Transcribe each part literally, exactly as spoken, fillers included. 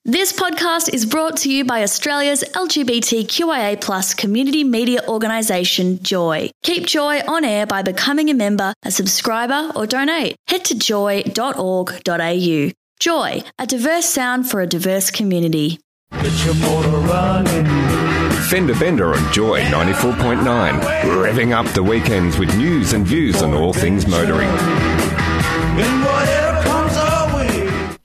This podcast is brought to you by Australia's L G B T Q I A plus community media organisation, Joy. Keep Joy on air by becoming a member, a subscriber or donate. Head to joy dot org dot a u. Joy, a diverse sound for a diverse community. Get your motor running. Fender Bender on Joy ninety-four point nine, revving up the weekends with news and views on all things motoring. And whatever comes our way.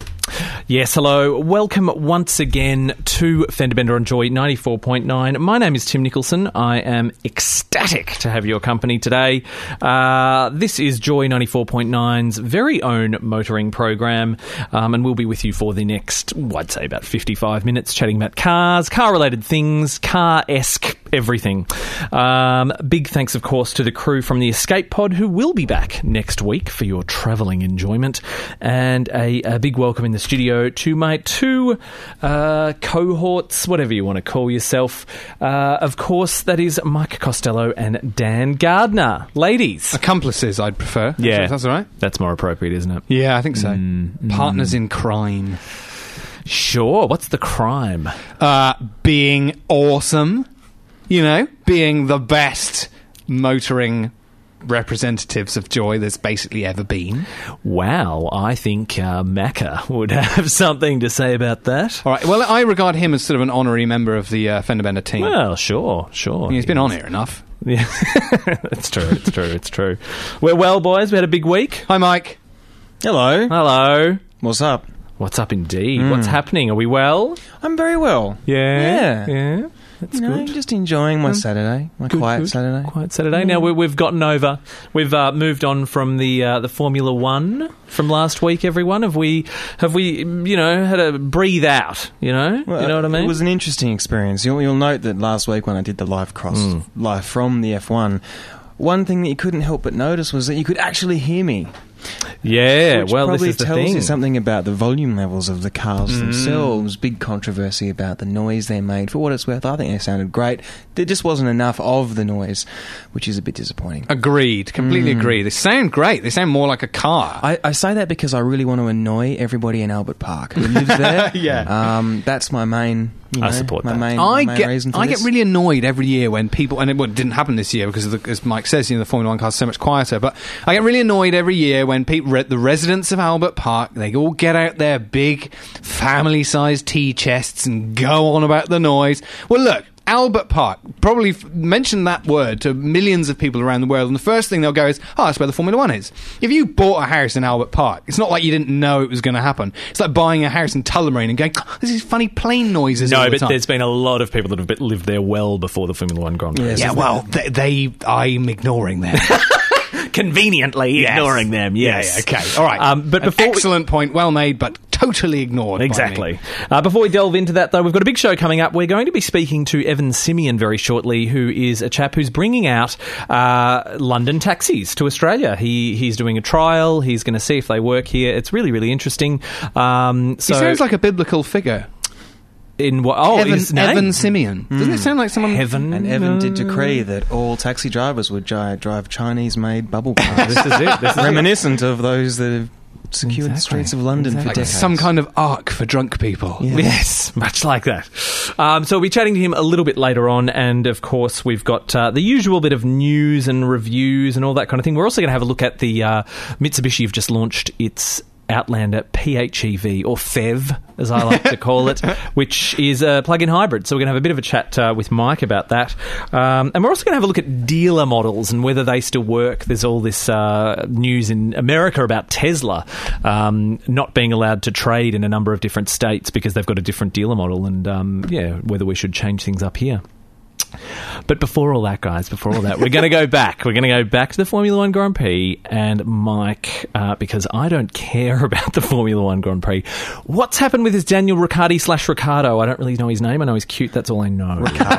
Yes, hello. Welcome once again to Fender Bender on Joy ninety-four point nine. My name is Tim Nicholson. I am ecstatic to have your company today. Uh, this is Joy ninety-four point nine's very own motoring program, um, and we'll be with you for the next, well, I'd say about fifty-five minutes, chatting about cars, car-related things, car-esque everything. Um, big thanks, of course, to the crew from the Escape Pod, who will be back next week for your travelling enjoyment, and a, a big welcome in the studio to my two uh, cohorts, whatever you want to call yourself. Uh, of course, that is Mike Costello and Dan Gardner. Ladies. Accomplices, I'd prefer. Yeah. That's all right. That's more appropriate, isn't it? Yeah, I think so. Mm, Partners mm. in crime. Sure. What's the crime? Uh, being awesome. You know, being the best motoring representatives of Joy there's basically ever been. Wow, I think uh, Macca would have something to say about that. All right, well, I regard him as sort of an honorary member of the uh, Fender Bender team. Well, sure, sure. I mean, he's been on here enough. Yeah, it's true, it's true, it's true. We're well, boys. We had a big week. Hi, Mike. Hello. Hello. What's up? What's up indeed? Mm. What's happening? Are we well? I'm very well. Yeah. Yeah. Yeah. That's you know, good. just enjoying my Um, Saturday, my Good, quiet good. Saturday. Quiet Saturday. Now we, we've gotten over. We've uh, moved on from the uh, the Formula One from last week. Everyone, have we? Have we? You know, had a breathe out. You know, Well, you know what I mean. It was an interesting experience. You'll, you'll note that last week when I did the live cross, Mm. live from the F one, one thing that you couldn't help but notice was that you could actually hear me. yeah. Which Well, probably this is the tells thing. you something about the volume levels of the cars Mm. themselves. Big controversy about the noise they made. For what it's worth, I think they sounded great. There just wasn't enough of the noise, which is a bit disappointing. Agreed. Completely Mm. agree. They sound great. They sound more like a car. I, I say that because I really want to annoy everybody in Albert Park who lives there. Yeah. Um, that's my main. You know, I support my that. Main, I my main get reason for I this. get really annoyed every year when people, and it, well, it didn't happen this year because, of the, as Mike says, you know, the Formula One car's so much quieter. But I get really annoyed every year when people, the residents of Albert Park, they all get out their big family-sized tea chests and go on about the noise. Well, look. Albert Park, probably f- mention that word to millions of people around the world, and the first thing they'll go is, oh, that's where the Formula One is. If you bought a house in Albert Park, it's not like you didn't know it was going to happen. It's like buying a house in Tullamarine and going, oh, there's these funny plane noises all No, the but time. there's been a lot of people that have been- lived there well before the Formula One Grand Prix. Yes. Yeah, well, they, they I'm ignoring them. Conveniently Yes. ignoring them. Yes. Yeah, yeah, okay, all right. Um, but An before we- excellent point, well made, but totally ignored. by me. Exactly. Uh, before we delve into that, though, we've got a big show coming up. We're going to be speaking to Evan Simeon very shortly, who is a chap who's bringing out uh, London taxis to Australia. He He's doing a trial. He's going to see if they work here. It's really, really interesting. Um, so He sounds like a biblical figure. in what? Oh, Evan, his name? Evan Simeon. Doesn't it sound like someone? Heaven. And Evan did uh, decree that all taxi drivers would dri- drive Chinese-made bubble cars. This is it. This is it. Reminiscent of those that have secured Exactly. the streets of London Exactly. for Like decades. some kind of ark for drunk people. Yeah. Yes, much like that. Um, so we'll be chatting to him a little bit later on, and of course we've got uh, the usual bit of news and reviews and all that kind of thing. We're also going to have a look at the uh, Mitsubishi have just launched its Outlander P H E V, or F E V, as I like to call it, which is a plug-in hybrid. So we're going to have a bit of a chat uh, with Mike about that. Um, and we're also going to have a look at dealer models and whether they still work. There's all this uh, news in America about Tesla um, not being allowed to trade in a number of different states because they've got a different dealer model, and um, yeah, whether we should change things up here. But before all that, guys, before all that, we're going to go back. We're going to go back to the Formula One Grand Prix, and Mike, uh, because I don't care about the Formula One Grand Prix, what's happened with this Daniel Ricciardi slash Ricciardo? I don't really know his name. I know he's cute. That's all I know. Ricardo.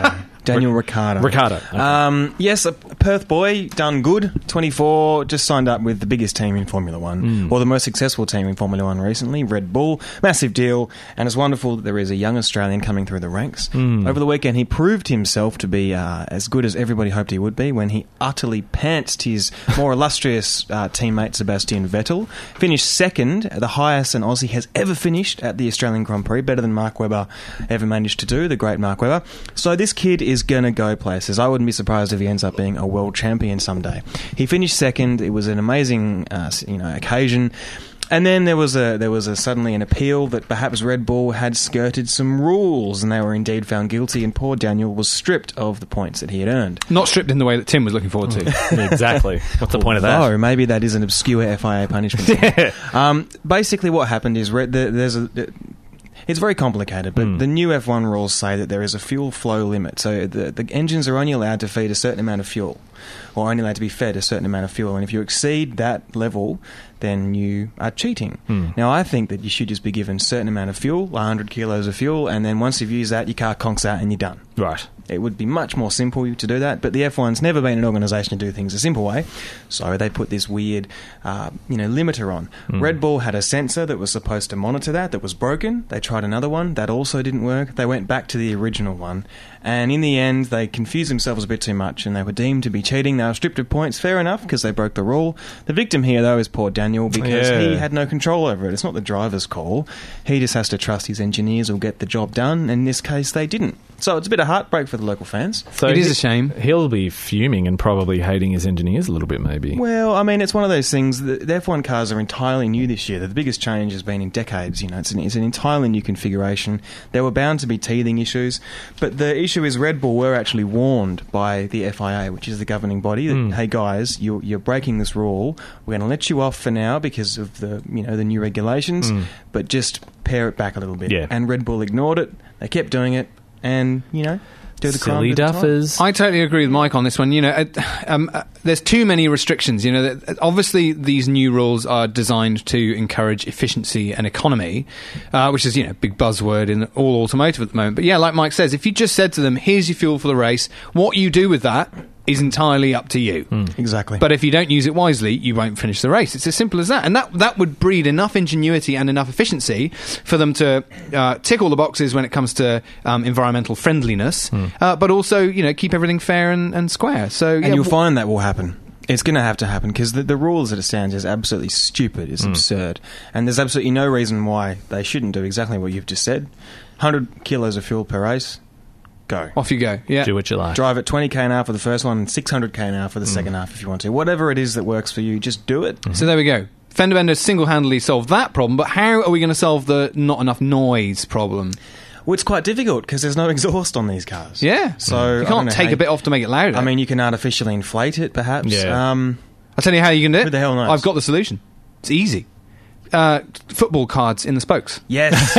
Daniel Ricciardo. Ricciardo. Okay. Um, yes, a Perth boy, done good. twenty-four, just signed up with the biggest team in Formula One, Mm. or the most successful team in Formula One recently, Red Bull. Massive deal, and it's wonderful that there is a young Australian coming through the ranks. Mm. Over the weekend, he proved himself to be uh, as good as everybody hoped he would be when he utterly pantsed his more illustrious uh, teammate Sebastian Vettel. Finished second, the highest an Aussie has ever finished at the Australian Grand Prix, better than Mark Webber ever managed to do, the great Mark Webber. So this kid is going to go places. I wouldn't be surprised if he ends up being a world champion someday. He finished second. It was an amazing uh, you know, occasion. And then there was a there was a suddenly an appeal that perhaps Red Bull had skirted some rules, and they were indeed found guilty, and poor Daniel was stripped of the points that he had earned. Not stripped in the way that Tim was looking forward to. Exactly. What's the point of that? Oh, maybe that is an obscure F I A punishment. Yeah. Um, basically, what happened is Red, the, there's a. It's very complicated, but Mm. the new F one rules say that there is a fuel flow limit. So the, the engines are only allowed to feed a certain amount of fuel, or only allowed to be fed a certain amount of fuel. And if you exceed that level, then you are cheating. Mm. Now, I think that you should just be given a certain amount of fuel, one hundred kilos of fuel, and then once you've used that, your car conks out and you're done. Right. It would be much more simple to do that, but the F one's never been an organisation to do things a simple way, so they put this weird, uh, you know, limiter on. Mm. Red Bull had a sensor that was supposed to monitor that, that was broken. They tried another one, that also didn't work. They went back to the original one, and in the end, they confused themselves a bit too much, and they were deemed to be cheating. They were stripped of points, fair enough, because they broke the rule. The victim here, though, is poor Daniel, because Yeah. he had no control over it. It's not the driver's call. He just has to trust his engineers will get the job done, and in this case, they didn't. So it's a bit of heartbreak for the local fans. So It is he- a shame. He'll be fuming and probably hating his engineers a little bit, maybe. Well, I mean, it's one of those things. The, the F one cars are entirely new this year. The biggest change has been in decades. You know, it's an, it's an entirely new configuration. There were bound to be teething issues, but the issue is Red Bull were actually warned by the F I A, which is the governing body, that Mm. hey guys, you're, you're breaking this rule. We're going to let you off for now because of the you know the new regulations, Mm. but just pare it back a little bit. Yeah. And Red Bull ignored it. They kept doing it, and you know. Do the crime, Silly do the time. duffers. I totally agree with Mike on this one. You know, uh, um, uh, there's too many restrictions. You know, that- obviously these new rules are designed to encourage efficiency and economy, uh, which is, you know, big buzzword in all automotive at the moment. But yeah, like Mike says, if you just said to them, "Here's your fuel for the race," what you do with that is entirely up to you. Exactly. But if you don't use it wisely, you won't finish the race. It's as simple as that. And that that would breed enough ingenuity and enough efficiency for them to uh, tick all the boxes when it comes to um, environmental friendliness, uh, but also, you know, keep everything fair and, and square. So, And yeah, you'll w- find that will happen. It's going to have to happen because the, the rules as it stands is absolutely stupid. It's absurd. And there's absolutely no reason why they shouldn't do exactly what you've just said. one hundred kilos of fuel per race, go. off you go. Yeah. Do what you like. Drive at twenty k an hour for the first one and six hundred k an hour for the second half if you want to. Whatever it is that works for you, just do it. So there we go. Fender Bender single-handedly solved that problem, but how are we going to solve the not enough noise problem? Well, it's quite difficult because there's no exhaust on these cars. Yeah. So You I don't can't know take how a bit off to make it louder. I mean, you can artificially inflate it, perhaps. Yeah. Um, I'll tell you how you can do it. Who the hell knows? I've got the solution. It's easy. Uh, football cards in the spokes. yes.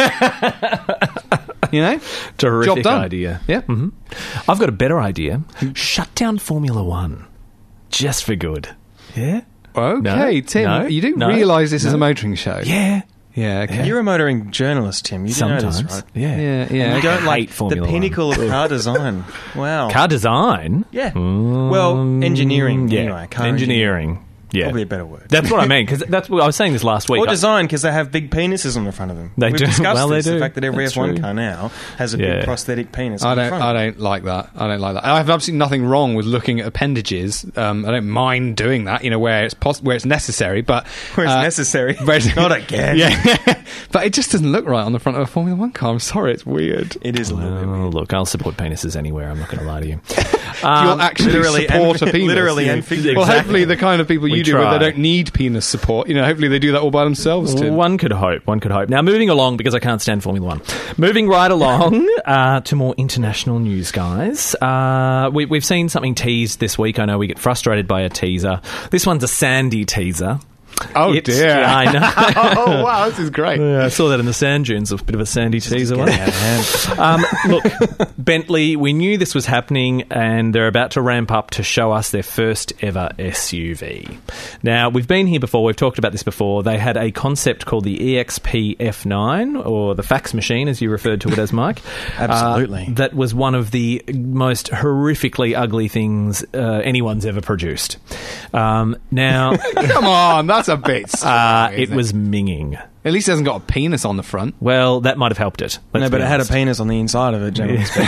You know? Terrific Job done. idea. Yeah. hmm I've got a better idea. Shut down Formula One. Just for good. Yeah? Okay, No? Tim, No? you do No? realise this is No? a motoring show. Yeah. Yeah, okay. You're a motoring journalist, Tim. You do know Sometimes. this, right? Yeah. Yeah, yeah. You don't I like hate Formula the pinnacle One. of car design. Wow. Car design? Yeah. Mm, Well, engineering, Yeah. anyway. Car engineering. Yeah. Probably a better word. That's what I mean, because that's what I was saying this last week. Or design, because they have big penises on the front of them. They We've do. discussed Well, they this, do. the fact that every That's F one true. car now has a Yeah. big prosthetic penis I on the don't. front. I don't like that. I don't like that. I have absolutely nothing wrong with looking at appendages. Um, I don't mind doing that. You know, where it's pos- where it's necessary, but Where it's uh, necessary. where it's- Not again. Yeah, but it just doesn't look right on the front of a Formula One car. I'm sorry, it's weird. It is a little bit Oh, weird. look, I'll support penises anywhere. I'm not going to lie to you. You'll Um, actually literally support and- a penis. literally Yeah. and figuratively. Well, Exactly. hopefully the kind of people We you do, where try. they don't need penis support. You know, hopefully they do that all by themselves. Tim. One could hope. One could hope. Now, moving along, because I can't stand Formula One. Moving right along uh, to more international news, guys. Uh, we, we've seen something teased this week. I know we get frustrated by a teaser. This one's a sandy teaser. Oh, It's- dear. Yeah, I know. Oh, wow, this is great. Yeah, I saw that in the sand dunes, a bit of a sandy teaser. Getting wasn't out of hand. it? Um, look, Bentley, we knew this was happening, and they're about to ramp up to show us their first ever S U V. Now, we've been here before, we've talked about this before. They had a concept called the E X P F nine, or the fax machine, as you referred to it as, Mike. Absolutely. Uh, that was one of the most horrifically ugly things uh, anyone's ever produced. Um, now, Come on, that's a bit strong, uh, it isn't was minging. At least it hasn't got a penis on the front. Well, that might have helped it. let's No, but be it had a honest. penis on the inside of it, generally speaking.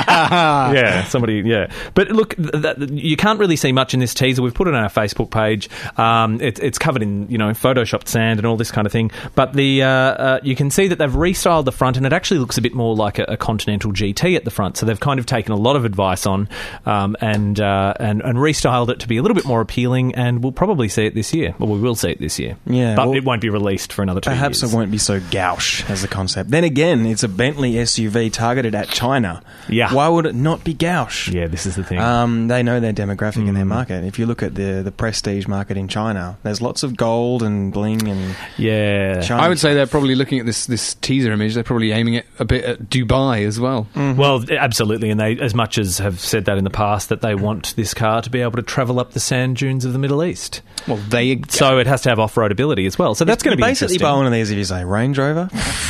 Yeah, somebody, yeah. But look, th- th- you can't really see much in this teaser. We've put it on our Facebook page. Um, it, it's covered in, you know, photoshopped sand and all this kind of thing. But the uh, uh, you can see that they've restyled the front, and it actually looks a bit more like a, a Continental G T at the front. So they've kind of taken a lot of advice on um, and, uh, and and restyled it to be a little bit more appealing, and we'll probably see it this year. Well, we will see it this year. Yeah, But well, it won't be released for another two Perhaps years. it won't be so gauche as the concept. Then again, it's a Bentley S U V targeted at China. Yeah. Why would it not be gauche? Yeah, this is the thing. Um, they know their demographic Mm. and their market. If you look at the the prestige market in China, there's lots of gold and bling and yeah. China. I would say they're probably looking at this, this teaser image, they're probably aiming it a bit at Dubai as well. Well, absolutely, and they, as much as have said that in the past, that they want this car to be able to travel up the sand dunes of the Middle East. Well, they So it has to have off-road ability as well. So that's going to be basically interesting. buy one of these if you say Range Rover.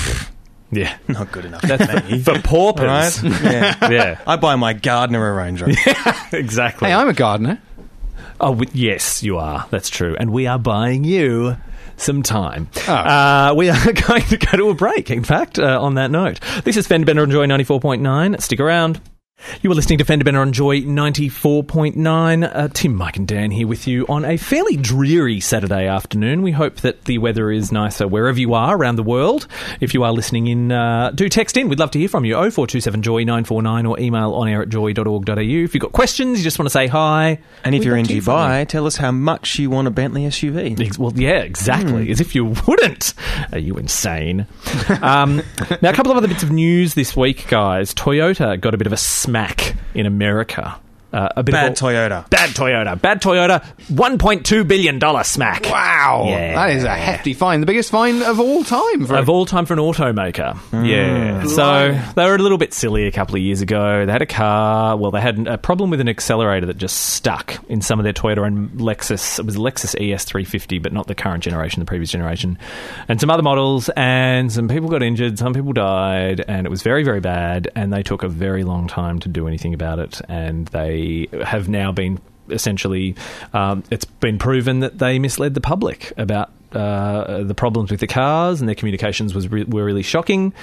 Yeah, Not good enough. that's for paupers. Right? Yeah. Yeah, I buy my gardener a Range Rover. exactly. Hey, I'm a gardener. Oh, w- yes, you are. That's true, and we are buying you some time. Oh. Uh, we are going to go to a break, in fact, uh, on that note. This is Fender Bender and Joy ninety-four point nine. Stick around. You are listening to Fender Bender on Joy ninety-four point nine. Uh, Tim, Mike and Dan here with you on a fairly dreary Saturday afternoon. We hope that the weather is nicer wherever you are around the world. If you are listening in, uh, do text in. We'd love to hear from you. oh four two seven joy nine four nine or email on air at joy dot org dot a u. If you've got questions, you just want to say hi. And if we'd you're love in to hear from you. Dubai, tell us how much you want a Bentley S U V. Ex- Well, yeah, exactly. Hmm. As if you wouldn't. Are you insane? um, now, a couple of other bits of news this week, guys. Toyota got a bit of a smack in America. Uh, a bit Bad of a, Toyota. Bad Toyota. Bad Toyota. one point two billion dollars smack. Wow. Yeah. That is a hefty fine. The biggest fine of all time. For Of all time for an automaker. Yeah. So they were a little bit silly a couple of years ago. They had a car. Well, they had a problem with an accelerator that just stuck in some of their Toyota and Lexus. It was Lexus E S three fifty, but not the current generation, the previous generation. And some other models. And some people got injured. Some people died. And it was very, very bad. And they took a very long time to do anything about it. And they have now been essentially, um, it's been proven that they misled the public about uh, the problems with the cars, and their communications was re- were really shocking.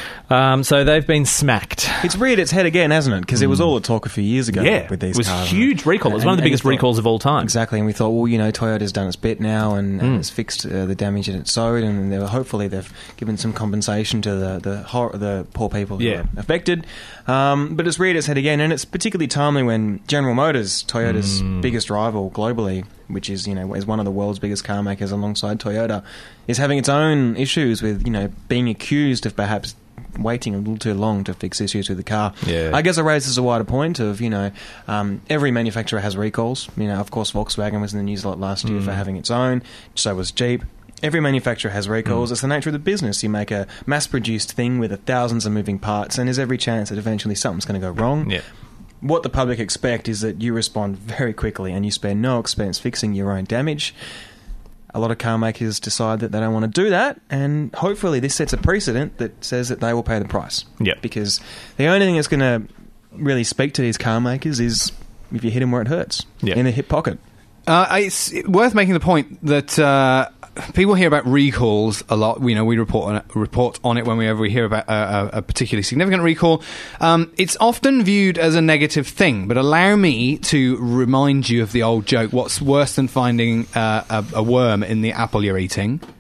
Um, so they've been smacked. It's reared its head again, hasn't it? Because it was all a talk a few years ago Yeah, with these it was cars. huge recall. It was one of the And- and biggest you thought- recalls of all time. Exactly, and we thought, well, you know, Toyota's done its bit now and, Hmm. and it's fixed uh, the damage that it sowed, and they were, hopefully they've given some compensation to the the, hor- the poor people who Yeah. were affected. Um, but it's reared its head again, and it's particularly timely when General Motors, Toyota's Hmm. biggest rival globally, which is, you know, is one of the world's biggest car makers alongside Toyota, is having its own issues with, you know, being accused of perhaps waiting a little too long to fix issues with the car. Yeah. I guess it raises a wider point of, you know, um, every manufacturer has recalls. You know, of course, Volkswagen was in the news a lot last year for having its own. So was Jeep. Every manufacturer has recalls. It's the nature of the business. You make a mass-produced thing with thousands of moving parts, and there's every chance that eventually something's going to go wrong. Yeah. What the public expect is that you respond very quickly and you spare no expense fixing your own damage. A lot of car makers decide that they don't want to do that, and hopefully this sets a precedent that says that they will pay the price. Yep. Because the only thing that's going to really speak to these car makers is if you hit them where it hurts, Yep. in the hip pocket. Uh, it's worth making the point that uh, people hear about recalls a lot. You know, we report on it, report on it whenever we hear about a, a, a particularly significant recall. Um, it's often viewed as a negative thing, but allow me to remind you of the old joke: what's worse than finding uh, a, a worm in the apple you're eating?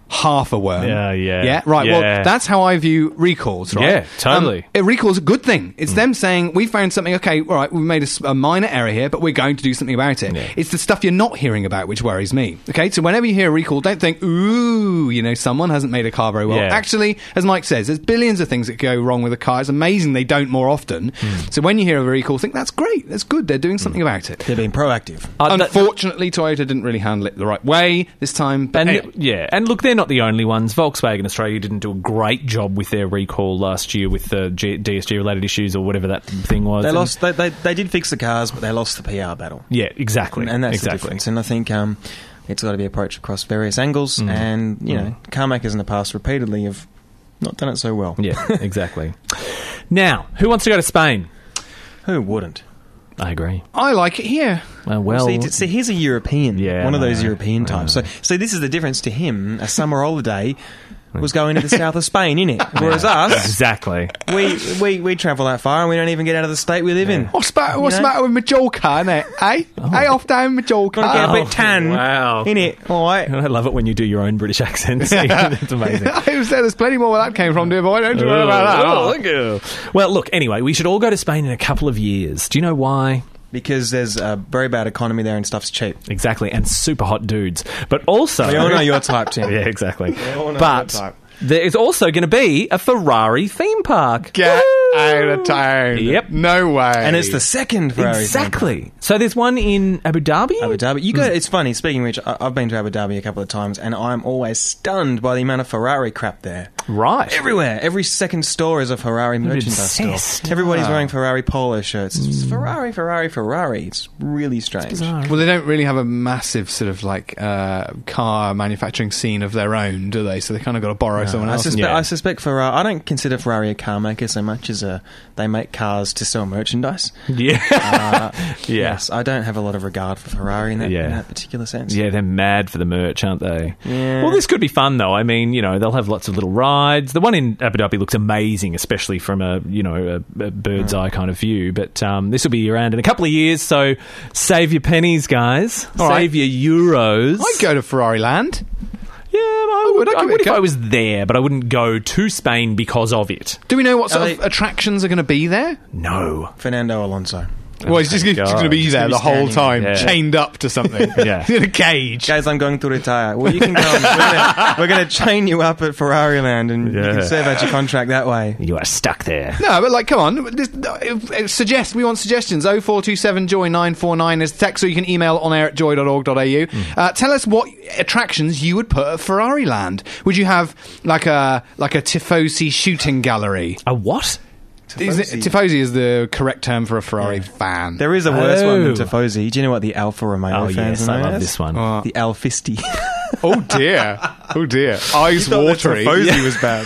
half a worm. Yeah, yeah. Yeah, right. Yeah. Well, that's how I view recalls, right? Yeah, totally. Um, a recall's a good thing. It's mm. them saying, we found something, okay, all right, we made a, a minor error here, but we're going to do something about it. Yeah. It's the stuff you're not hearing about which worries me. Okay, so whenever you hear a recall, don't think, ooh, you know, someone hasn't made a car very well. Yeah. Actually, as Mike says, there's billions of things that go wrong with a car. It's amazing they don't more often. Mm. So when you hear of a recall, think, that's great, that's good, they're doing something mm. about it. They're being proactive. Uh, Unfortunately, Toyota didn't really handle it the right way this time. But and anyway. Yeah, and look, they're not the only ones. Volkswagen Australia didn't do a great job with their recall last year with the G- D S G-related issues or whatever that thing was. They and lost. They, they they did fix the cars, but they lost the P R battle. Yeah, exactly. And, and that's exactly. the difference. And I think um, it's got to be approached across various angles. Mm. And, you mm. know, car makers in the past repeatedly have not done it so well. Yeah, exactly. Now, who wants to go to Spain? Who wouldn't? I agree. I like it here. Uh, well, see, see, he's a European. Yeah, one of those no, European types. So, so this is the difference to him. A summer holiday was going to the south of Spain, innit? Whereas us, exactly, we, we we travel that far and we don't even get out of the state we live yeah. in. What's, ba- what's the matter with Majorca, innit? Eh? Oh. Hey, off down Majorca. Gotta get a Oh, bit tan, wow. innit? All right. I love it when you do your own British accents. It's amazing. I was there, there's plenty more where that came from, dear boy. Don't you worry about that. Oh, thank you. Well, look, anyway, we should all go to Spain in a couple of years. Do you know why? Because there's a very bad economy there and stuff's cheap. Exactly, and super hot dudes. But also... We all know your type, Tim. Yeah, exactly. We all know but your type. there is also going to be a Ferrari theme park. Get Woo! out of town. Yep. No way. And it's the second Ferrari Exactly. So there's one in Abu Dhabi? Abu Dhabi. You go. It's funny. Speaking of which, I- I've been to Abu Dhabi a couple of times, and I'm always stunned by the amount of Ferrari crap there. Right. Everywhere, every second store is a Ferrari merchandise obsessed. store. Everybody's Wow. wearing Ferrari polo shirts. It's just Ferrari, Ferrari, Ferrari. It's really strange. Well, they don't really have a massive sort of like uh, car manufacturing scene of their own, do they? So they kind of got to borrow someone I else's. suspect, Yeah. I suspect Ferrari. I don't consider Ferrari a car maker so much as a they make cars to sell merchandise. Yeah. Uh, Yeah. Yes, I don't have a lot of regard for Ferrari in that, Yeah. in that particular sense. Yeah, they're mad for the merch, aren't they? Yeah. Well, this could be fun, though. I mean, you know, they'll have lots of little rides. The one in Abu Dhabi looks amazing, especially from a, you know, a, a bird's eye kind of view. But um, this will be around in a couple of years, so save your pennies, guys. All save right. your euros. I'd go to Ferrari Land. Yeah, I would, would. I'd I give would it if a go. I was there, but I wouldn't go to Spain because of it. Do we know what sort Are of they- attractions are going to be there? No. Fernando Alonso. Well, he's just, thank just God. going to be Just there gonna the be whole standing time, there. Yeah. chained up to something. Yeah. In a cage. Guys, I'm going to retire. Well, you can come. We're gonna- We're going to chain you up at Ferrari Land and you Yeah. can serve out your contract that way. You are stuck there. No, but like, come on. This, uh, suggest we want suggestions. Oh four two seven joy nine four nine is the text, or you can email on air at joy dot org dot a u. Mm. Uh, tell us what attractions you would put at Ferrari Land. Would you have like a like a tifosi shooting gallery? A what? Is it, tifosi is the correct term for a Ferrari fan. There is a worse one than Oh. Tifosi. Do you know what the Alfa Romeo Oh, fans yes, are I known love as? this one. Uh, The Alfisti. oh dear, oh dear, eyes watery. Tifosi was bad.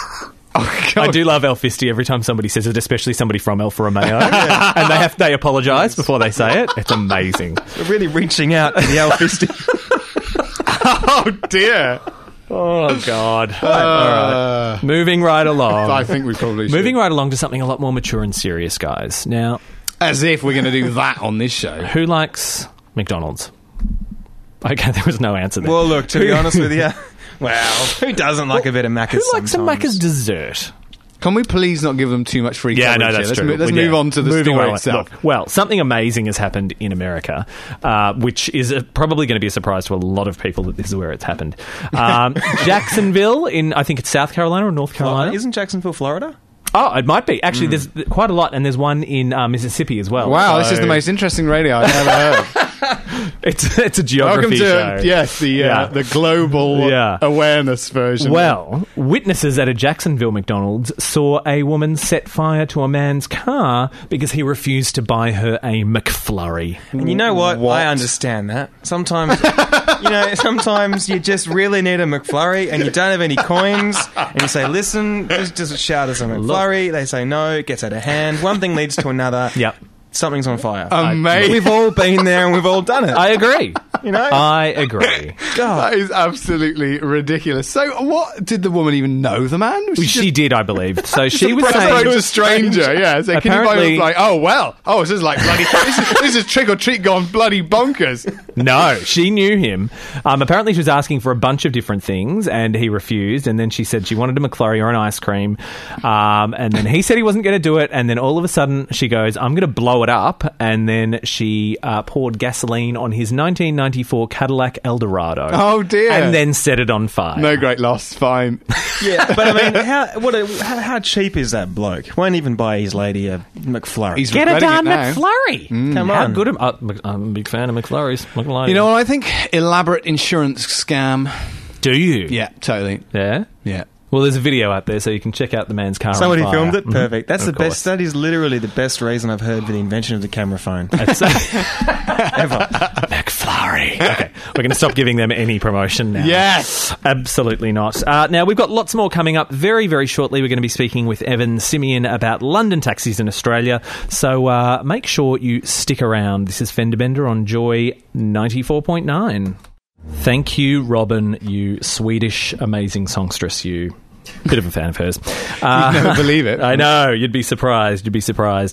Oh, I God. do love Alfisti every time somebody says it, especially somebody from Alfa Romeo, and they have they apologise before they say it. It's amazing. We're really reaching out to the Alfisti. Oh dear. Oh God! Uh, All right, moving right along. I think we probably should. Moving right along to something a lot more mature and serious, guys. Now, As if we're going to do that on this show. who likes McDonald's? Okay, there was no answer there. Well, look, to be honest with you, well, who doesn't like a bit of Macca's who likes a sometimes? Macca's dessert? Can we please not give them too much free Yeah, coverage no, here? that's Let's, true. mo- let's Yeah. move on to the Moving story right itself. Look, well, something amazing has happened in America, uh, which is uh probably going to be a surprise to a lot of people that this is where it's happened. Um, Jacksonville in, I think it's South Carolina or North Carolina. Isn't Jacksonville, Florida? Oh, it might be. Actually, there's quite a lot, and there's one in uh, Mississippi as well. Wow, this So is the most interesting radio I've ever heard. It's, it's a Welcome geography to show. yes, the uh, Yeah. the global Yeah. awareness version. Well, witnesses at a Jacksonville McDonald's saw a woman set fire to a man's car because he refused to buy her a McFlurry. And you know what? What? I understand that. Sometimes, you know, sometimes you just really need a McFlurry and you don't have any coins and you say, listen, just, just shout us a McFlurry. They say no, it gets out of hand. One thing leads to another. Yep. Something's on fire. Amazing. We've all been there and we've all done it. I agree. You know? I agree. That is absolutely ridiculous. So, what did the woman even know the man? Was She, just- did, I believe. So she was Approach saying... a stranger, yeah. So can you Apparently- buy like, oh well, oh this is like bloody, this is, this is trick or treat gone bloody bonkers. No, she knew him. Um, apparently, she was asking for a bunch of different things, and he refused. And then she said she wanted a McFlurry or an ice cream. Um, and then he said he wasn't going to do it. And then all of a sudden, she goes, "I'm going to blow it up." And then she uh, poured gasoline on his nineteen ninety-four Cadillac Eldorado. Oh dear! And then set it on fire. No great loss. Fine. Yeah, but I mean, how what a, how, how cheap is that bloke? Won't even buy his lady a McFlurry. He's Get a regretting darn it now. McFlurry. Come How on. good am I? I'm a big fan of McFlurries. Not gonna lie to You know what I think? Elaborate insurance scam. Do you? Yeah, totally. Yeah? Yeah. Well, there's a video out there, so you can check out the man's car. Somebody on fire. filmed it. Mhm. Perfect. That's Of the course. best. That is literally the best reason I've heard for the invention of the camera phone That's- ever. McFlurry. Okay, we're going to stop giving them any promotion now. Yes. Absolutely not. Uh, now, we've got lots more coming up very, very shortly. We're going to be speaking with Evan Simeon about London taxis in Australia. So uh, make sure you stick around. This is Fender Bender on Joy ninety-four point nine. Thank you, Robin, you Swedish amazing songstress, you. Bit of a fan of hers. Uh, You'd never believe it. I know. You'd be surprised. You'd be surprised.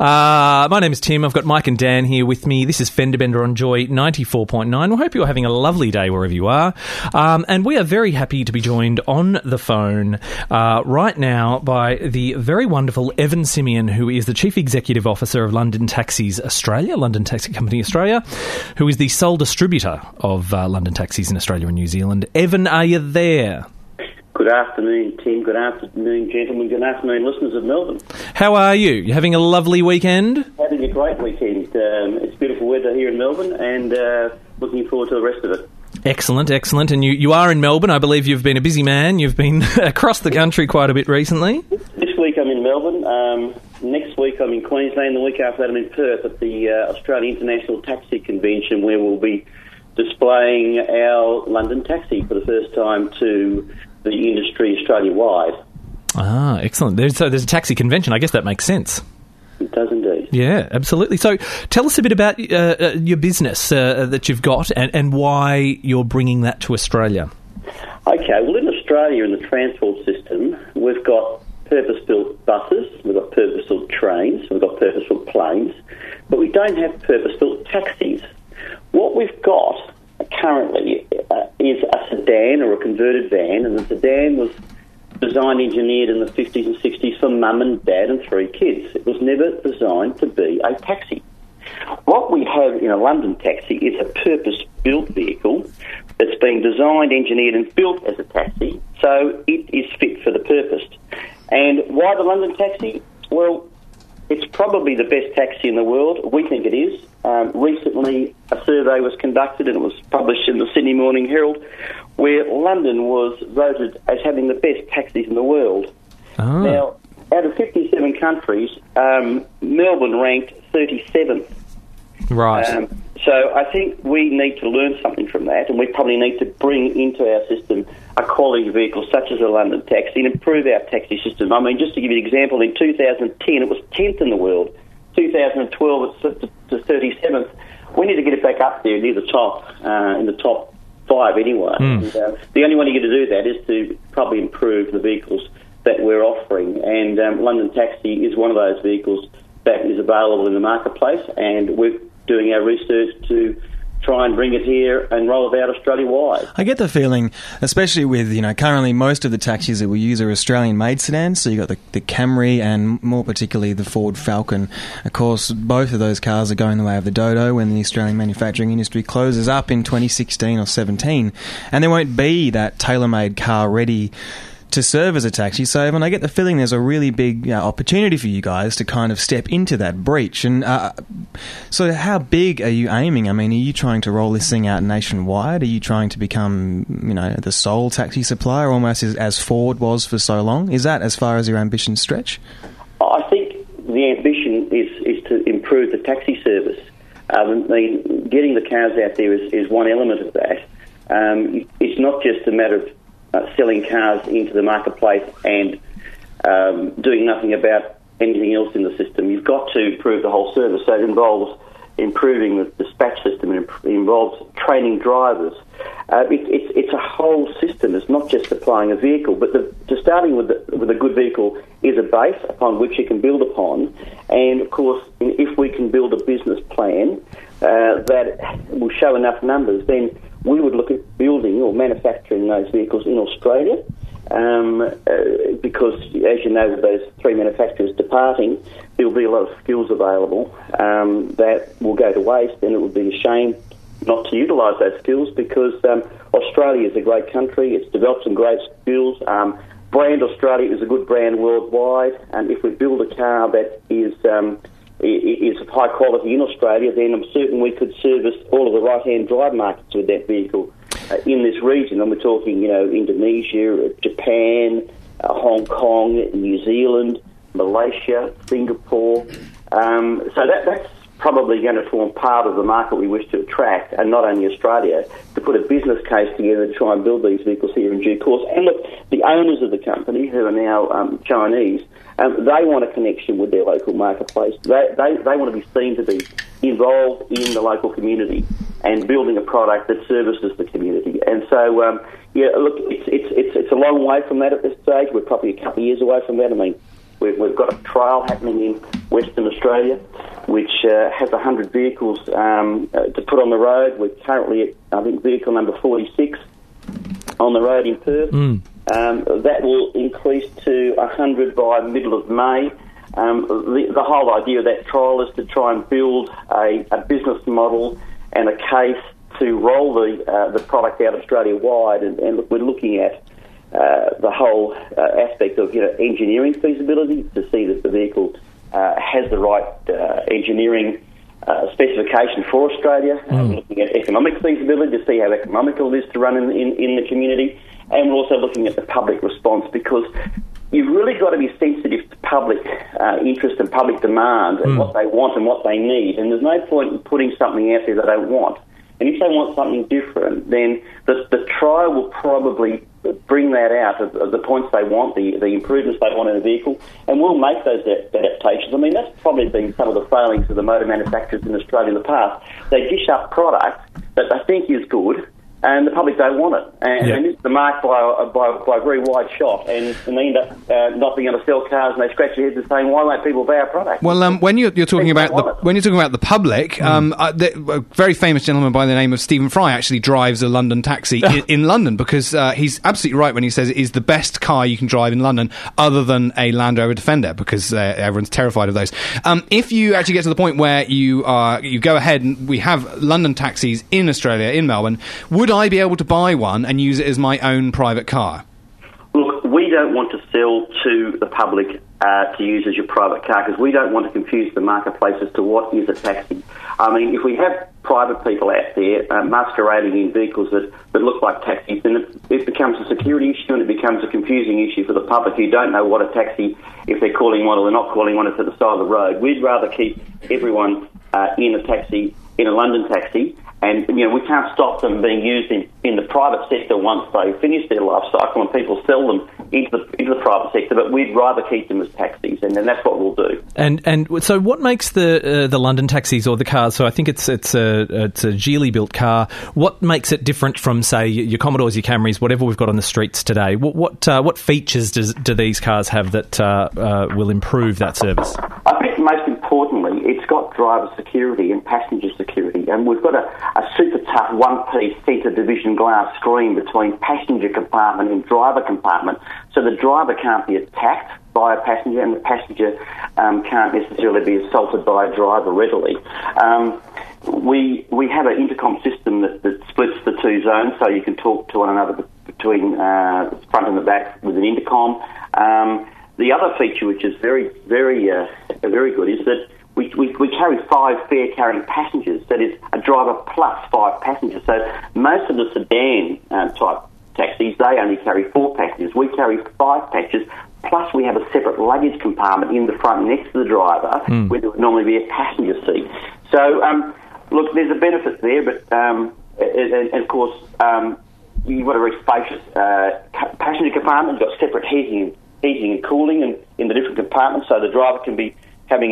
Uh, my name is Tim. I've got Mike and Dan here with me. This is Fender Bender on Joy ninety-four point nine. We hope you're having a lovely day wherever you are. Um, and we are very happy to be joined on the phone uh, right now by the very wonderful Evan Simeon, who is the Chief Executive Officer of London Taxis Australia, London Taxi Company Australia, who is the sole distributor of uh, London Taxis in Australia and New Zealand. Evan, are you there? Good afternoon, Tim. Good afternoon, gentlemen. Good afternoon, listeners of Melbourne. How are you? You having a lovely weekend? Having a great weekend. Um, it's beautiful weather here in Melbourne, and uh, looking forward to the rest of it. Excellent, excellent. And you, you are in Melbourne. I believe you've been a busy man. You've been across the country quite a bit recently. This week I'm in Melbourne. Um, next week I'm in Queensland. The week after that I'm in Perth at the uh, Australian International Taxi Convention, where we'll be displaying our London taxi for the first time to the industry Australia-wide. Ah, excellent. There's, so there's a taxi convention. I guess that makes sense. It does indeed. Yeah, absolutely. So tell us a bit about uh, uh, your business uh, that you've got and, and why you're bringing that to Australia. Okay, well, in Australia, in the transport system, we've got purpose-built buses, we've got purpose-built trains, we've got purpose-built planes, but we don't have purpose-built taxis. What we've got currently uh, is a sedan or a converted van, and the sedan was designed, engineered in the fifties and sixties for mum and dad and three kids. It was never designed to be a taxi. What we have in a London taxi is a purpose-built vehicle that's been designed, engineered and built as a taxi, so it is fit for the purpose. And why the London taxi? Well, it's probably the best taxi in the world. We think it is. Um, recently, a survey was conducted and it was published in the Sydney Morning Herald, where London was voted as having the best taxis in the world. Oh. Now, out of fifty-seven countries, um, Melbourne ranked thirty-seventh. Right. Um, so I think we need to learn something from that, and we probably need to bring into our system a quality vehicle such as a London taxi and improve our taxi system. I mean, just to give you an example, in two thousand ten it was tenth in the world. two thousand twelve it's to thirty-seventh. We need to get it back up there near the top, uh, in the top five anyway. Mm. And, uh, the only way to get to do that is to probably improve the vehicles that we're offering, and um, London Taxi is one of those vehicles that is available in the marketplace, and we're doing our research to try and bring it here and roll it out Australia-wide. I get the feeling, especially with, you know, currently most of the taxis that we use are Australian-made sedans, so you've got the, the Camry and more particularly the Ford Falcon. Of course, both of those cars are going the way of the Dodo when the Australian manufacturing industry closes up in twenty sixteen or seventeen, and there won't be that tailor-made car ready to serve as a taxi. So, and I get the feeling there's a really big, you know, opportunity for you guys to kind of step into that breach. And uh, so how big are you aiming? I mean, are you trying to roll this thing out nationwide? Are you trying to become, you know, the sole taxi supplier, almost as, as Ford was for so long? Is that as far as your ambitions stretch? I think the ambition is, is to improve the taxi service. Um, I mean, getting the cars out there is, is one element of that. Um, it's not just a matter of Uh, selling cars into the marketplace and um, doing nothing about anything else in the system. You've got to improve the whole service. So it involves improving the dispatch system. It involves training drivers. Uh, it, it's, it's a whole system. It's not just supplying a vehicle, but the, to starting with, the, with a good vehicle is a base upon which you can build upon. And, of course, if we can build a business plan uh, that will show enough numbers, then we would look at building or manufacturing those vehicles in Australia. Um, uh, because, as you know, with those three manufacturers departing, there will be a lot of skills available um, that will go to waste, and it would be a shame not to utilise those skills, because um, Australia is a great country. It's developed some great skills. Um, brand Australia is a good brand worldwide, and if we build a car that is um, is of high quality in Australia, then I'm certain we could service all of the right-hand drive markets with that vehicle. Uh, in this region, and we're talking, you know, Indonesia, Japan, uh, Hong Kong, New Zealand, Malaysia, Singapore. Um, so that, that's probably going to form part of the market we wish to attract, and not only Australia, to put a business case together to try and build these vehicles here in due course. And look, the owners of the company, who are now um, Chinese, um, they want a connection with their local marketplace. They, they, they want to be seen to be involved in the local community and building a product that services the community. And so, um, yeah, look, it's, it's it's it's a long way from that at this stage. We're probably a couple of years away from that. I mean, we've, we've got a trial happening in Western Australia, which uh, has one hundred vehicles um, uh, to put on the road. We're currently at, I think, vehicle number forty-six on the road in Perth. Mm. Um, that will increase to one hundred by middle of May. Um, the, the whole idea of that trial is to try and build a, a business model and a case to roll the uh, the product out Australia-wide. And, and look, we're looking at uh, the whole uh, aspect of, you know, engineering feasibility to see that the vehicle uh, has the right uh, engineering uh, specification for Australia. Mm. Uh, we're looking at economic feasibility to see how economical it is to run in, in, in the community. And we're also looking at the public response, because you've really got to be sensitive to public uh, interest and public demand and mm. what they want and what they need. And there's no point in putting something out there they don't want. And if they want something different, then the, the trial will probably bring that out of, of the points they want, the, the improvements they want in a vehicle, and we'll make those adaptations. I mean, that's probably been some of the failings of the motor manufacturers in Australia in the past. They dish up product that they think is good, and the public don't want it. And, yeah. and it's the mark by a, by, by a very wide shot, and, and they end up uh, not being able to sell cars, and they scratch their heads and saying, why won't people buy our product? Well, um, when you're, you're talking about the, when you're talking about the public, mm. um, uh, the, a very famous gentleman by the name of Stephen Fry actually drives a London taxi in, in London, because uh, he's absolutely right when he says it is the best car you can drive in London, other than a Land Rover Defender, because uh, everyone's terrified of those. Um, if you actually get to the point where you are, you go ahead and we have London taxis in Australia, in Melbourne, would I be able to buy one and use it as my own private car? Look, we don't want to sell to the public uh, to use as your private car, because we don't want to confuse the marketplace as to what is a taxi. I mean, if we have private people out there uh, masquerading in vehicles that, that look like taxis, then it, it becomes a security issue, and it becomes a confusing issue for the public who don't know what a taxi, if they're calling one or they're not calling one, it's at the side of the road. We'd rather keep everyone uh, in a taxi, in a London taxi. And, you know, we can't stop them being used in, in the private sector once they finish their life cycle and people sell them into the, into the private sector, but we'd rather keep them as taxis, and then that's what we'll do. And and so what makes the uh, the London taxis, or the cars, so I think it's it's a it's a Geely-built car, what makes it different from, say, your Commodores, your Camrys, whatever we've got on the streets today? What what, uh, what features does, do these cars have that uh, uh, will improve that service? I think most importantly, it's got driver security and passenger security, and we've got a, a super tough one-piece centre division glass screen between passenger compartment and driver compartment, so the driver can't be attacked by a passenger, and the passenger um, can't necessarily be assaulted by a driver readily. Um, we we have an intercom system that, that splits the two zones, so you can talk to one another between uh, the front and the back with an intercom. Um, the other feature, which is very, very, uh, very good, is that We, we, we carry five fare-carrying passengers. That is a driver plus five passengers. So most of the sedan uh, type taxis, they only carry four passengers. We carry five passengers, plus we have a separate luggage compartment in the front next to the driver, mm. where there would normally be a passenger seat. So, um, look, there's a benefit there, but um, and, and of course, um, you've got a very spacious uh, passenger compartment. You've got separate heating, heating and cooling in, in the different compartments, so the driver can be having a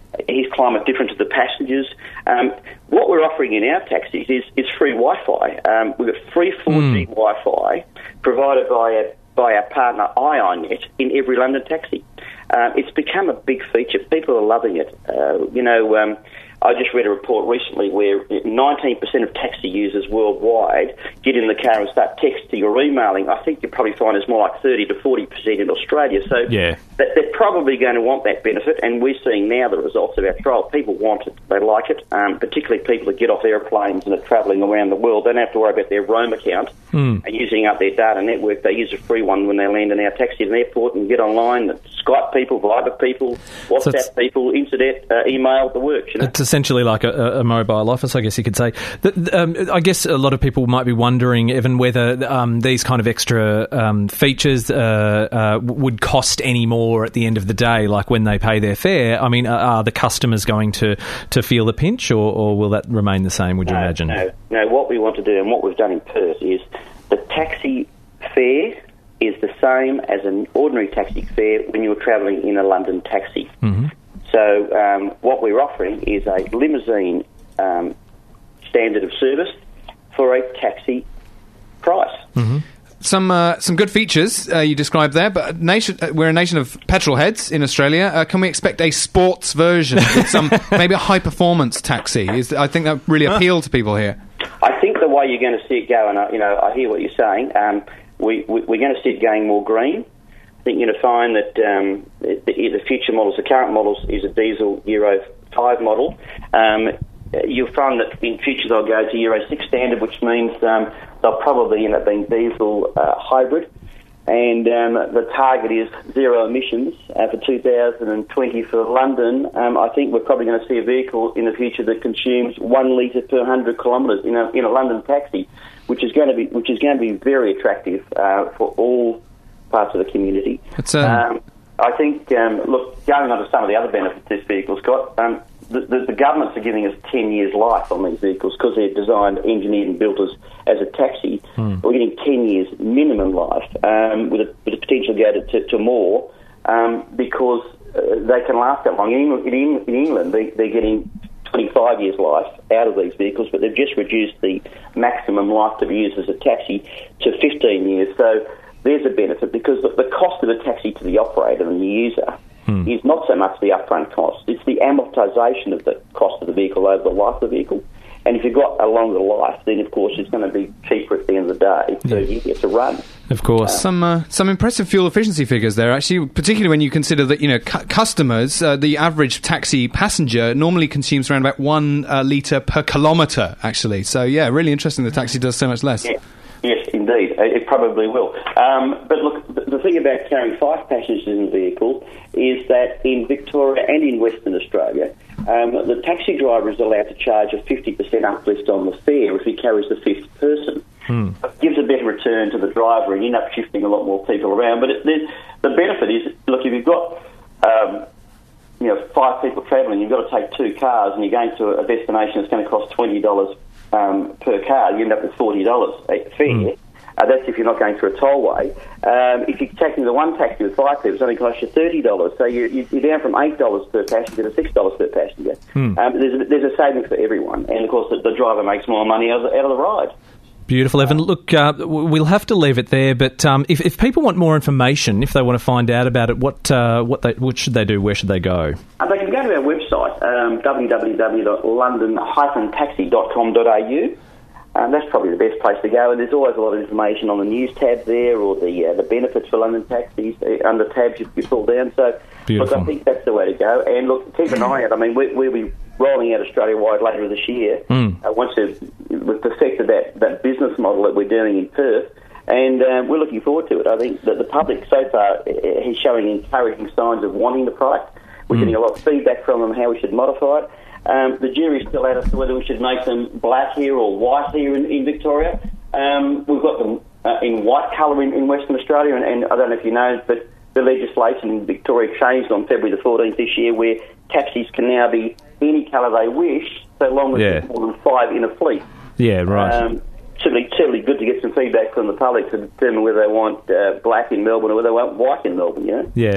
is climate different to the passengers? Um, what we're offering in our taxis is, is free Wi-Fi. Um, we've got free four G mm. Wi-Fi provided by our, by our partner IONNet in every London taxi. Uh, it's become a big feature. People are loving it. Uh, you know, um, I just read a report recently where nineteen percent of taxi users worldwide get in the car and start texting or emailing. I think you probably find it's more like thirty to forty percent in Australia. So yeah. that they're probably going to want that benefit, and we're seeing now the results of our trial. People want it. They like it, um, particularly people that get off airplanes and are travelling around the world. They don't have to worry about their Roam account mm. and using up their data network. They use a free one when they land in our taxi at an airport and get online, Skype people, Viber people, WhatsApp so people, internet, uh, email, the works. You know? It's essentially like a, a mobile office, I guess you could say. The, um, I guess a lot of people might be wondering, Evan, whether um, these kind of extra um, features uh, uh, would cost any more at the end of the day, like when they pay their fare. I mean, are, are the customers going to, to feel the pinch, or, or will that remain the same, would you no, imagine? No, no. What we want to do and what we've done in Perth is the taxi fare is the same as an ordinary taxi fare when you're travelling in a London taxi. Mm-hmm. So um, what we're offering is a limousine um, standard of service for a taxi price. Mm-hmm. Some uh, some good features uh, you described there, but nation, uh, we're a nation of petrol heads in Australia. Uh, can we expect a sports version with some maybe a high performance taxi? Is I think that really appeal to people here. I think the way you're going to see it go, and I, you know, I hear what you're saying. Um, we, we we're going to see it going more green. I think you're going to find that um, the, the future models, the current models, is a diesel Euro five model. Um, you'll find that in future they'll go to Euro six standard, which means um, they'll probably end up being diesel uh, hybrid. And um, the target is zero emissions uh, for two thousand twenty for London. Um, I think we're probably going to see a vehicle in the future that consumes one litre per one hundred kilometres in a, in a London taxi, which is going to be which is going to be very attractive uh, for all parts of the community. It's, uh... um, I think, um, look, going on to some of the other benefits this vehicle's got, um, the, the, the governments are giving us ten years life on these vehicles because they're designed, engineered and built as, as a taxi. Hmm. We're getting ten years minimum life um, with, a, with a potential to go to, to, to more um, because uh, they can last that long. In, in, in England, they, they're getting twenty-five years life out of these vehicles, but they've just reduced the maximum life to be used as a taxi to fifteen years. So there's a benefit because the, the cost of a taxi to the operator and the user hmm. is not so much the upfront cost, it's the amortisation of the cost of the vehicle over the life of the vehicle. And if you've got a longer life, then of course it's going to be cheaper at the end of the day so you get to run. Of course. Uh, some uh, some impressive fuel efficiency figures there, actually, particularly when you consider that, you know, cu- customers, uh, the average taxi passenger normally consumes around about one uh, litre per kilometre, actually. So, yeah, really interesting the taxi does so much less. Yeah. Yes, indeed. It probably will. Um, but look, the, the thing about carrying five passengers in the vehicle is that in Victoria and in Western Australia, um, the taxi driver is allowed to charge a fifty percent uplift on the fare if he carries the fifth person. Hmm. It gives a better return to the driver and you end up shifting a lot more people around. But it, the, the benefit is, look, if you've got um, you know, five people travelling, you've got to take two cars and you're going to a destination that's going to cost twenty dollars Um, per car, you end up with forty dollars a fare. Mm. Uh, that's if you're not going through a tollway. Um, if you're taking the one taxi with five people, it's only costs you thirty dollars. So you're, you're down from eight dollars per passenger to six dollars per passenger. Mm. Um, there's, a, there's a saving for everyone. And, of course, the, the driver makes more money out of the, out of the ride. Beautiful, Evan. Look, uh, we'll have to leave it there, but um, if, if people want more information, if they want to find out about it, what uh, what they what should they do? Where should they go? Uh, they can go to our website, um, w w w dot london dash taxi dot com dot a u. Um, that's probably the best place to go, and there's always a lot of information on the news tab there, or the uh, the benefits for London taxis uh, under tabs you, you pull down. So, Beautiful. look, I think that's the way to go. And look, keep an eye out. I mean, we, we'll be rolling out Australia-wide later this year. Mm. Uh, once we've perfected that, that business model that we're doing in Perth, and um, we're looking forward to it. I think that the public so far is showing encouraging signs of wanting the product. We're mm. getting a lot of feedback from them how we should modify it. Um, the jury's still out as to whether we should make them black here or white here in, in Victoria. Um, we've got them uh, in white colour in, in Western Australia, and, and I don't know if you know, but the legislation in Victoria changed on February the fourteenth this year, where taxis can now be any colour they wish, so long as yeah. there's more than five in a fleet. Yeah, right. Um, certainly, certainly good to get some feedback from the public to determine whether they want uh, black in Melbourne or whether they want white in Melbourne, you know? Yeah.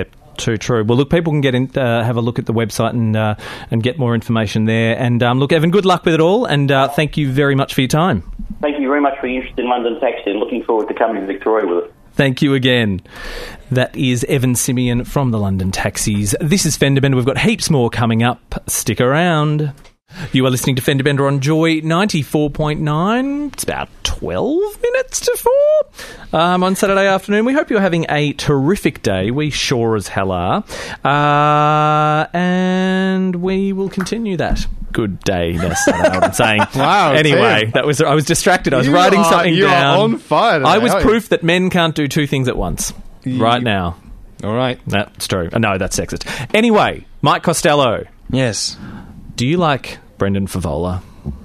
too true. Well, look, people can get in, uh, have a look at the website and uh, and get more information there. And um, look, Evan, good luck with it all, and uh, thank you very much for your time. Thank you very much for your interest in London Taxi, and looking forward to coming to Victoria with it. Thank you again. That is Evan Simeon from the London Taxis. This is Fender Bender. We've got heaps more coming up. Stick around. You are listening to Fender Bender on Joy ninety-four point nine. It's about twelve minutes to four um, on Saturday afternoon. We hope you're having a terrific day. We sure as hell are. Uh, and we will continue that. Good day, that's what I'm saying. Wow. Anyway, Tim. that was I was distracted. I was You writing are- something you are down. on fire today, I was aren't you? proof that men can't do two things at once. Right now. All right. That's true. Uh, No, that's sexist. Anyway, Mike Costello. Yes. Do you like Brendan Favola?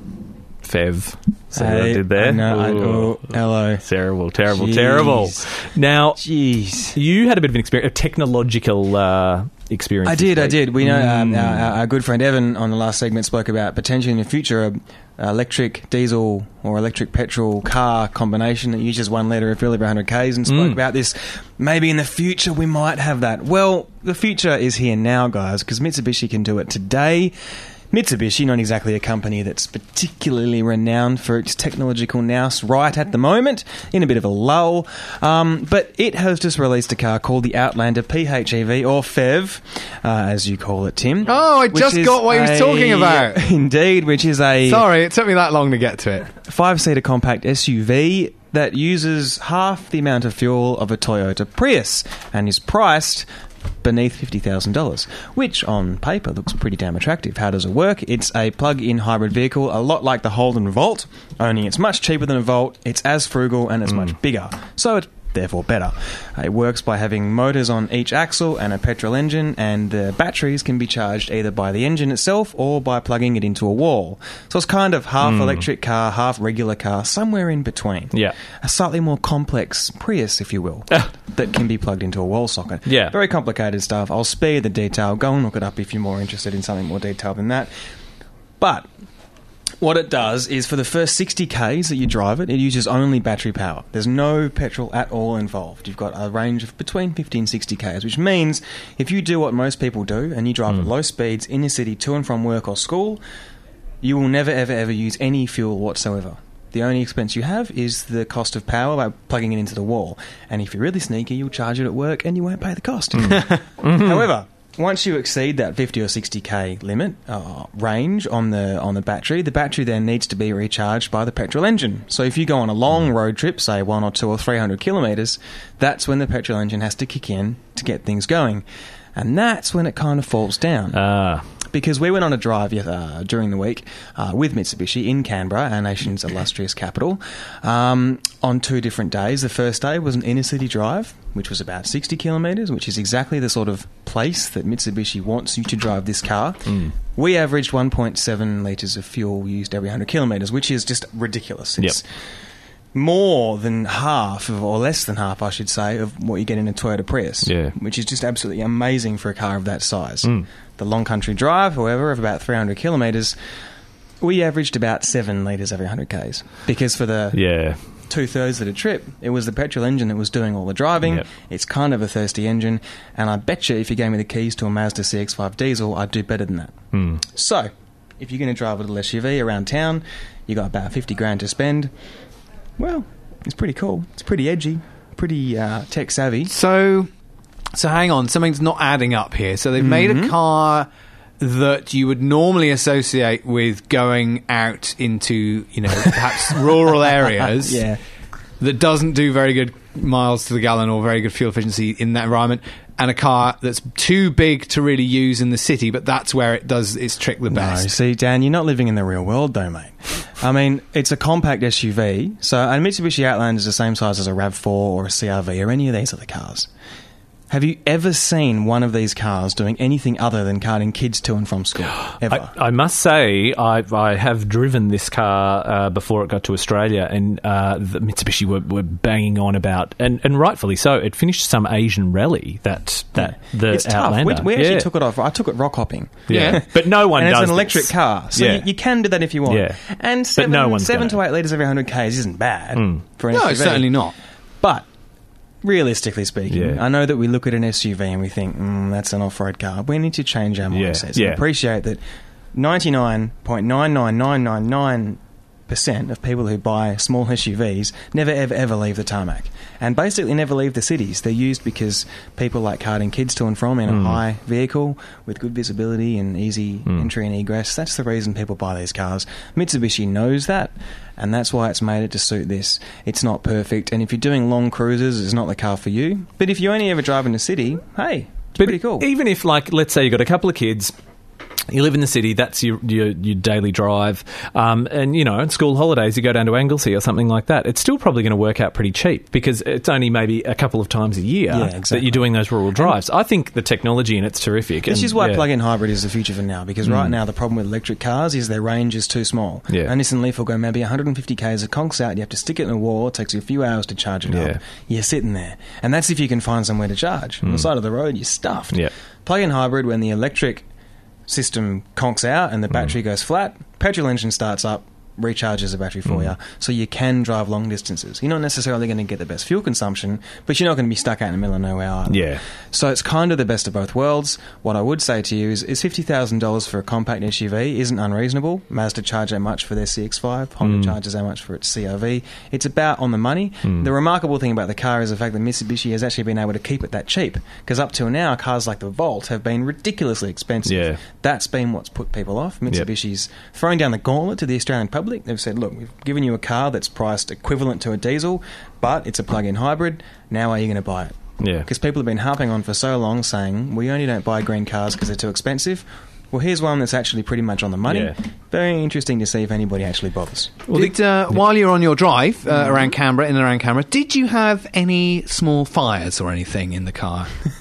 Fev. See what I Hey, did there? I know, I- oh, hello. Terrible, terrible, Jeez. terrible. Now, Jeez. you had a bit of an experience, a technological uh, experience. I this did, I week. did. We know um, Mm. our, our good friend Evan on the last segment spoke about potentially in the future a a electric diesel or electric petrol car combination that uses one litre of fuel every one hundred kays, and spoke Mm. about this. Maybe in the future we might have that. Well, the future is here now, guys, because Mitsubishi can do it today. Mitsubishi, not exactly a company that's particularly renowned for its technological nous right at the moment, in a bit of a lull, um, but it has just released a car called the Outlander P H E V, or F E V, uh, as you call it, Tim. Oh, I which just is got what he was a- talking about. Indeed, which is a Sorry, it took me that long to get to it. five-seater compact S U V that uses half the amount of fuel of a Toyota Prius and is priced beneath fifty thousand dollars, which on paper looks pretty damn attractive. How does it work? It's a plug-in hybrid vehicle, a lot like the Holden Volt, only it's much cheaper than a Volt, it's as frugal, and it's much bigger. So it's therefore better. It works by having motors on each axle and a petrol engine, and the batteries can be charged either by the engine itself or by plugging it into a wall. So it's kind of half electric car, half regular car, somewhere in between. Yeah. A slightly more complex Prius, if you will, Ah. that can be plugged into a wall socket. Yeah. Very complicated stuff. I'll spare you the detail. Go and look it up if you're more interested in something more detailed than that. But what it does is for the first sixty kays that you drive it, it uses only battery power. There's no petrol at all involved. You've got a range of between fifty and sixty kays, which means if you do what most people do and you drive at low speeds in the city to and from work or school, you will never, ever, ever use any fuel whatsoever. The only expense you have is the cost of power by plugging it into the wall. And if you're really sneaky, you'll charge it at work and you won't pay the cost. However, once you exceed that fifty or sixty k limit uh, range on the on the battery, the battery then needs to be recharged by the petrol engine. So if you go on a long road trip, say one or two or three hundred kilometres, that's when the petrol engine has to kick in to get things going. And that's when it kind of falls down. Ah. Because we went on a drive uh, during the week uh, with Mitsubishi in Canberra, our nation's illustrious capital, um, on two different days. The first day was an inner-city drive, which was about sixty kilometres, which is exactly the sort of place that Mitsubishi wants you to drive this car. Mm. We averaged one point seven litres of fuel used every one hundred kilometres, which is just ridiculous. It's Yep. more than half, of, or less than half, I should say, of what you get in a Toyota Prius, Yeah. which is just absolutely amazing for a car of that size. Mm. The long country drive, however, of about three hundred kilometres, we averaged about seven litres every one hundred kays. Because for the Yeah. two-thirds of the trip, it was the petrol engine that was doing all the driving. Yep. It's kind of a thirsty engine, and I bet you if you gave me the keys to a Mazda C X five diesel, I'd do better than that. Mm. So, if you're going to drive a little S U V around town, you got about fifty grand to spend. Well, it's pretty cool. It's pretty edgy, pretty uh, tech savvy. So, so hang on, something's not adding up here. So they've made a car that you would normally associate with going out into, you know, perhaps rural areas. Yeah. That doesn't do very good miles to the gallon or very good fuel efficiency in that environment, and a car that's too big to really use in the city, but that's where it does its trick the No, best. see, Dan, you're not living in the real world, though, mate. I mean, it's a compact S U V, so a Mitsubishi Outlander is the same size as a RAV four or a C R V or any of these other cars. Have you ever seen one of these cars doing anything other than carting kids to and from school? Ever? I, I must say, I, I have driven this car uh, before it got to Australia, and uh, the Mitsubishi were, were banging on about, and, and rightfully so. It finished some Asian rally. That that the it's tough. Outlander. We, we actually Yeah. took it off. I took it rock hopping. Yeah, but no one and does. it's an electric this. car, so Yeah. you, you can do that if you want. Yeah. And seven, no one's seven gonna. to eight litres every one hundred kays isn't bad Mm. for an No, S U V. it's certainly not. But realistically speaking, Yeah. I know that we look at an S U V and we think, mm, that's an off-road car. We need to change our Yeah, mindsets. yeah. And appreciate that ninety-nine point nine nine nine nine nine percent of people who buy small S U Vs never, ever, ever leave the tarmac. And basically never leave the cities. They're used because people like carting kids to and from in a Mm. high vehicle with good visibility and easy Mm. entry and egress. That's the reason people buy these cars. Mitsubishi knows that, and that's why it's made it to suit this. It's not perfect, and if you're doing long cruises, it's not the car for you. But if you only ever drive in the city, hey, it's But pretty cool. Even if, like, let's say you've got a couple of kids, you live in the city, that's your your, your daily drive, um, and, you know, on school holidays, you go down to Anglesey or something like that, it's still probably going to work out pretty cheap because it's only maybe a couple of times a year Yeah, that exactly. you're doing those rural drives. I think the technology in it's terrific. This and, is why yeah. plug-in hybrid is the future for now, because right now the problem with electric cars is their range is too small. Yeah. A Nissan Leaf will go maybe one hundred fifty kays, it conks out, you have to stick it in a wall, it takes you a few hours to charge it Yeah. up. You're sitting there. And that's if you can find somewhere to charge. On the side of the road, you're stuffed. Yeah. Plug-in hybrid, when the electric system conks out and the battery goes flat, petrol engine starts up, recharges the battery for you, so you can drive long distances. You're not necessarily going to get the best fuel consumption, but you're not going to be stuck out in the middle of nowhere either. Yeah. So it's kind of the best of both worlds. What I would say to you is, is fifty thousand dollars for a compact S U V isn't unreasonable. Mazda charge that much for their C X five. Honda charges that much for its C R V. It's about on the money. The remarkable thing about the car is the fact that Mitsubishi has actually been able to keep it that cheap, because up till now, cars like the Volt have been ridiculously expensive. Yeah. That's been what's put people off. Mitsubishi's throwing down the gauntlet to the Australian public. They've said, look, we've given you a car that's priced equivalent to a diesel, but it's a plug-in hybrid. Now are you going to buy it? Yeah. Because people have been harping on for so long saying, we only don't buy green cars because they're too expensive. Well, here's one that's actually pretty much on the money. Yeah. Very interesting to see if anybody actually bothers. Well, Did, uh, while you're on your drive uh, around Canberra, in and around Canberra, did you have any small fires or anything in the car?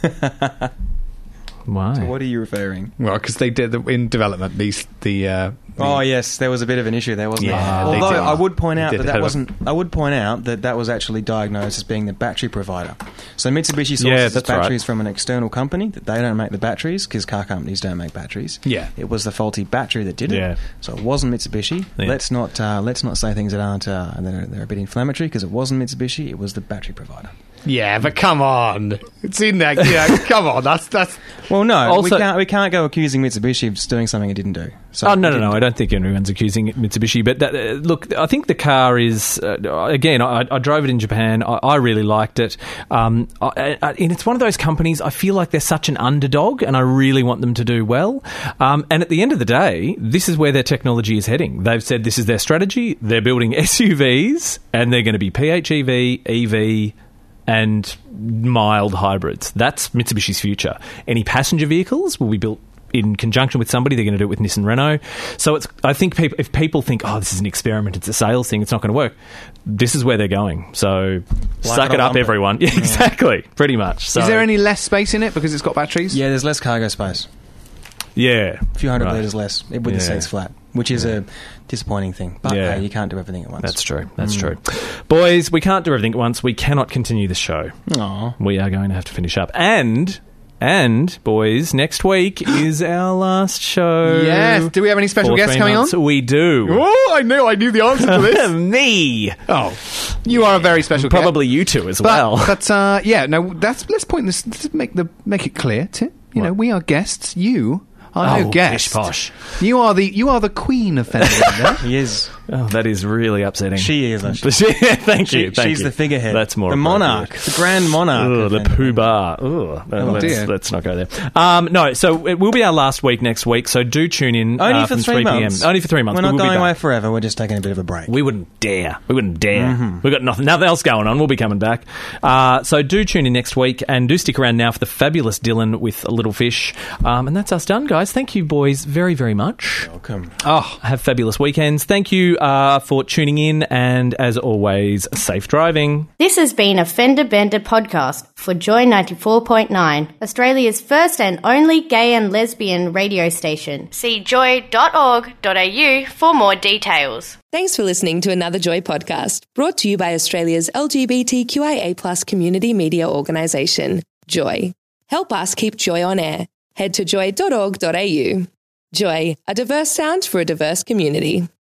Why? What are you referring? Well, because they did the, in development these the. Uh, the Oh yes, there was a bit of an issue there, wasn't Yeah, there? they Although did. I would point They out did. that Had that a- wasn't. I would point out that that was actually diagnosed as being the battery provider. So Mitsubishi sources Yeah, its that's right. batteries from an external company. That they don't make the batteries because car companies don't make batteries. Yeah. it was the faulty battery that did it. Yeah. So it wasn't Mitsubishi. Yeah. Let's not uh, let's not say things that aren't uh, that are, that are a bit inflammatory, because it wasn't Mitsubishi. It was the battery provider. yeah, but come on, it's in there. Yeah, come on, that's that's. Well, no, we Also- can't we can't go accusing Mitsubishi of doing something it didn't do. So Oh, no, it no, no. didn't I don't think anyone's accusing Mitsubishi. But that, uh, look, I think the car is, uh, again, I, I drove it in Japan. I, I really liked it. Um, I, I, and it's one of those companies, I feel like they're such an underdog and I really want them to do well. Um, and at the end of the day, this is where their technology is heading. They've said this is their strategy. They're building S U Vs and they're going to be P H E V, E V, and mild hybrids. That's Mitsubishi's future. Any passenger vehicles will be built in conjunction with somebody. They're going to do it with Nissan Renault. So it's, I think people, if people think, oh, this is an experiment, it's a sales thing, it's not going to work, this is where they're going. So suck it it or up, lump it. everyone. Yeah, exactly. Pretty much. So, Is there any less space in it because it's got batteries? Yeah, there's less cargo space. Yeah. A few hundred Right. litres less with the Yeah. seats flat, which is a disappointing thing. But Yeah. hey, you can't do everything at once. That's true. That's true. Boys, we can't do everything at once. We cannot continue the show. Aw. We are going to have to finish up. And, and, boys, next week is our last show. Yes. Do we have any special for guests three coming months. on? We do. Oh, I knew. I knew the answer to this. Me. Oh, you are a very special guest. Probably you two as But, well. but uh, yeah, no. That's let's point this. Let's make the make it clear, Tim. You know, What? we are guests. You are no Oh, guest. pish posh. You are the you are the queen of Fender. He is. Oh, that is really upsetting. She is. Actually. Thank She, you. Thank she's you. the figurehead. That's more the appropriate. monarch, the grand monarch. Ugh, of the Fender. poo bar. Ugh. Uh, let's, dear. let's not go there. Um, no, so it will be our last week next week, so do tune in Only uh, for from three p.m. months. Only for three months. We're but not we'll be going away back. forever. We're just taking a bit of a break. We wouldn't dare. We wouldn't dare. Mm-hmm. We've got nothing, nothing else going on. We'll be coming back. Uh, so do tune in next week and do stick around now for the fabulous Dylan with a Little Fish. Um, and that's us done, guys. Thank you, boys, very, very much. Welcome. Oh, have fabulous weekends. Thank you uh, for tuning in, and as always, safe driving. This has been a Fender Bender podcast for Joy ninety-four point nine, Australia's first and only gay and lesbian radio station. See joy dot org dot a u for more details. Thanks for listening to another Joy podcast, brought to you by Australia's L G B T Q I A plus community media organisation, Joy. Help us keep Joy on air. Head to joy dot org dot a u. Joy, a diverse sound for a diverse community.